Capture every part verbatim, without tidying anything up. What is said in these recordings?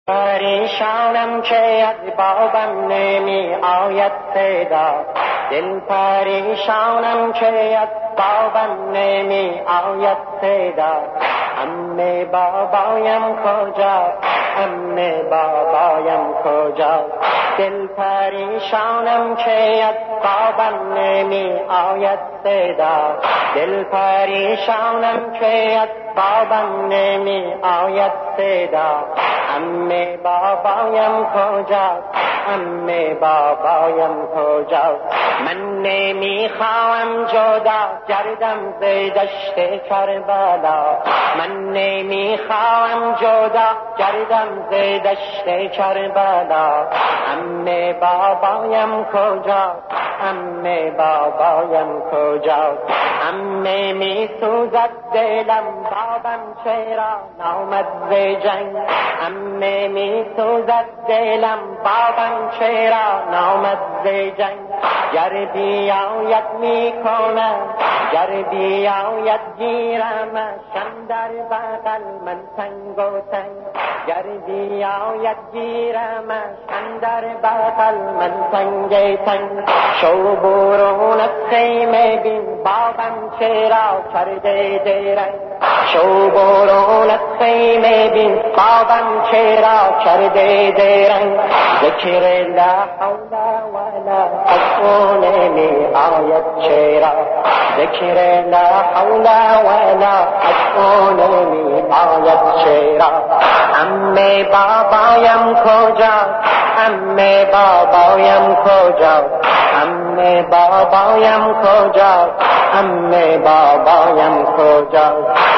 پریشانم که از بابم نمی آید صدا، دل پریشانم که از بابم نمی آید صدا. عمه بابایم کجا، عمه بابایم کجا، دل پریشانم که از بابم نمی آید صدا، دل پریشانم که از بابم نمی آید صدا. عمه بابایم کجا، عمه بابایم کجا، من نمی خواهم جدا گردم ز دشت کربلا، من نمی خواهم جدا گردم ز دشت کربلا. عمه بابایم کجا، عمه بابایم کجا، عمه می سوزد دلم بابم چرا نامد ز جنگ، عمه می سوزد دلم بابم چرا نامد ز جنگ. گر بیاید می کنم، گر بیاید گیرمشم در بغل من تنگ و تنگ، گر بیاید گیرمشم در بغل من تنگ تنگ. شو برون از خیمه بین بابم چرا کرده درنگ، شو برون از خیمه بین بابم چرا کرده درنگ. ذکر لا حول ولا قوة نمی آید چرا، ذکر لا حول ولا قوة نمی آید چرا. عمه بابایم کجا، عمه بابایم کجا، عمه بابایم کجا، عمه بابایم کجا.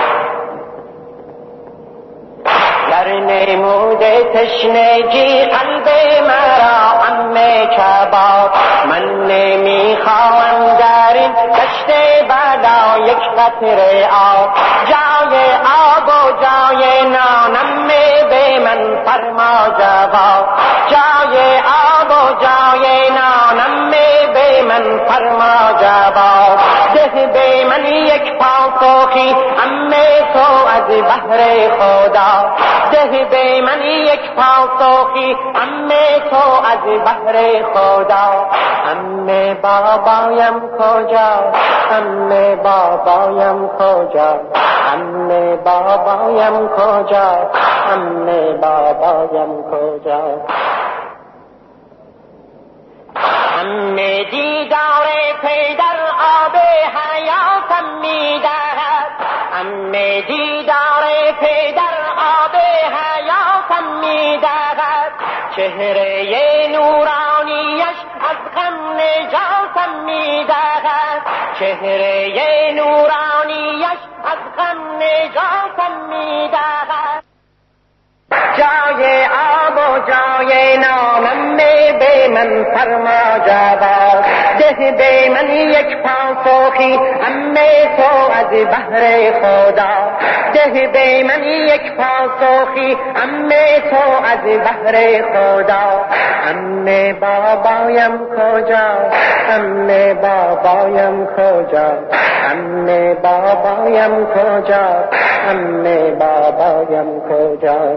در نمود تشنگی قلب مرا عمه کباب، من نمی خواهم در این دشت بلا یک قطره آب، جای آب و جای نان عمه به من فرما جواب، جای آب و جای نان عمه به من فرما جواب. ده به من یک پاسخی عمه تو از بحر خدا، ده به من یک پاسخی عمه تو از بحر خدا. عمه بابایم کجا، عمه بابایم کجا، عمه بابایم کجا، عمه بابایم کجا. عمه دیدار پدر آب حیاتم میدهد، عمه دیدار پدر آب حیاتم میدهد. چهره نورانیش از غم نجاتم میدهد، چهره نورانیش از غم نجاتم میدهد. جای آب و جای نانم به من فرما جواب، ده به من یک پاسخی عمه تو از بحر خدا، ده به من یک پاسخی عمه تو از بحر خدا. عمه بابایم کجا، عمه بابایم کجا، عمه بابایم کجا، عمه بابایم کجا.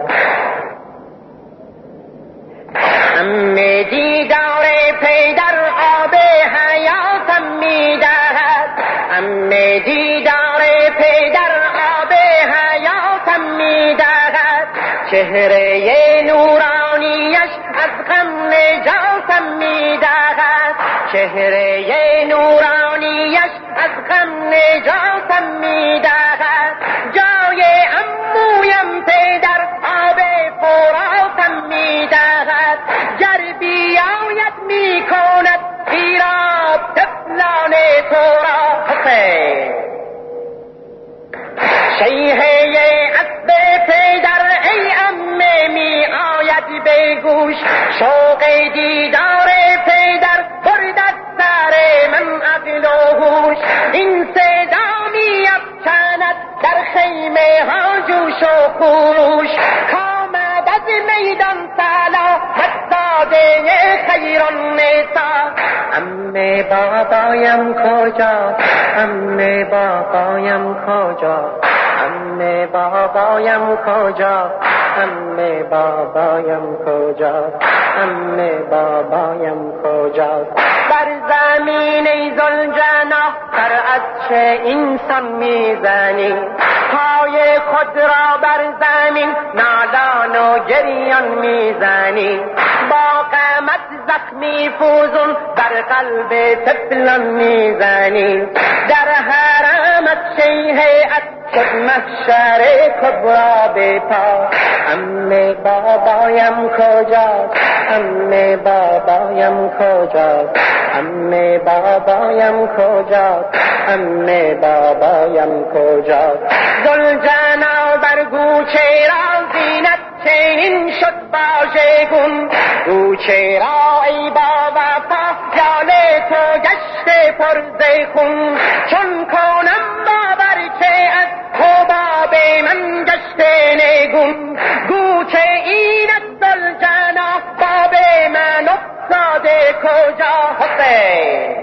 عمه دیدار پدر آب حیاتم میدهد، عمه دیدار پدر آب حیاتم میدهد. چهره نورانیش از غم نجاتم میدهد، چهره نورانیش از غم نجاتم میدهد. جای عمویم پدر آب فراتم میدهد، گر بیاید میکند خیرات طفلان تو را. حسین شیهه اسب پدر ای عمه می آید به گوش، شوق دیدار پدر برد از سر من عقل و هوش. این صدا می افکند در خیمه ها جوش و خروش، کامد از میدان سلامت زاده خیر النساء. عمه بابایم کجا، عمه بابایم کجا، عمه عمه بابایم کجا، عمه بابایم کجا، عمه بابایم کجا. بر زمین ای ذوالجناح سر از چه اینسان میزنی؟ پای خود را بر زمین نالان و گریان میزنی. با قامت زخمی فوزون بر قلب طفلان میزنی. در حرمت شیهیت شد محشر کبرا بپا. عمه بابایم کجاست، عمه بابایم کجاست، عمه بابایم کجاست، عمه بابایم کجاست. ذوالجلال بر گوچه را زینت چنین شد واژگون. گوچه را ای با وفا جال تو گشته پر ز خون. چون کنم باور که از حباب من گشته نگون. گوچه این از ذوالجلال باب من افتاده کجا؟ حسین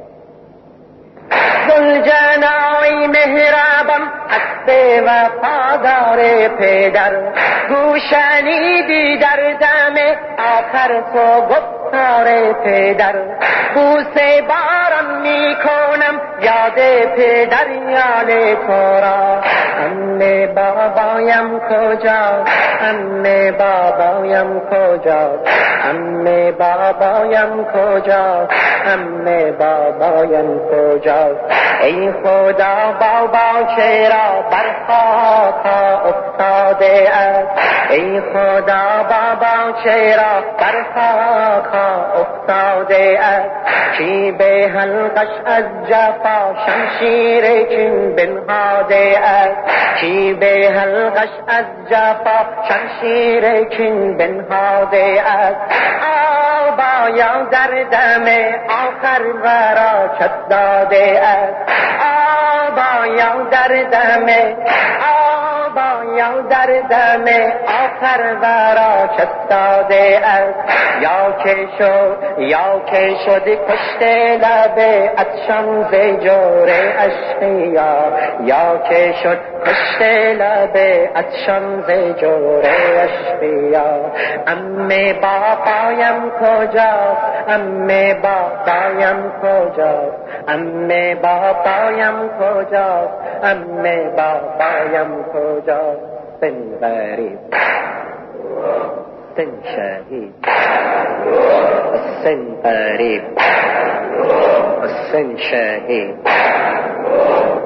ذوالجلال مهربان حسب وفادار پدر. گوشنیدی در دم آخر تو گفتار پدر. بوسه باران می کنم یاد پدر یال تو را. عمه بابایم کجا، عمه بابایم کجا، عمه بابایم کجا، عمه بابایم کجا. ای خدا بابا چرا بر خاک افتاده است؟ ای خدا بابا چرا بر خاک افتاده است؟ کی به حلقش از جفا شمشیر کین بنهاده است؟ کی به حلقش از جفا شمشیر کین بنهاده است؟ آبایا در دم آخر ورا چت داده است. آبایا در دم آبایا در دم آخر ورا چت داده است. یا که شد یا که شد کشته لب عطشان ز جور اشقیا. یا که شد کشته لب عطشان ز جور اشقیا. عمه بابایم کجاست، عمه بابایم کجاست، عمه بابایم کجاست، عمه بابایم کجاست. سن غریب سن شهید سن غریب سن شهید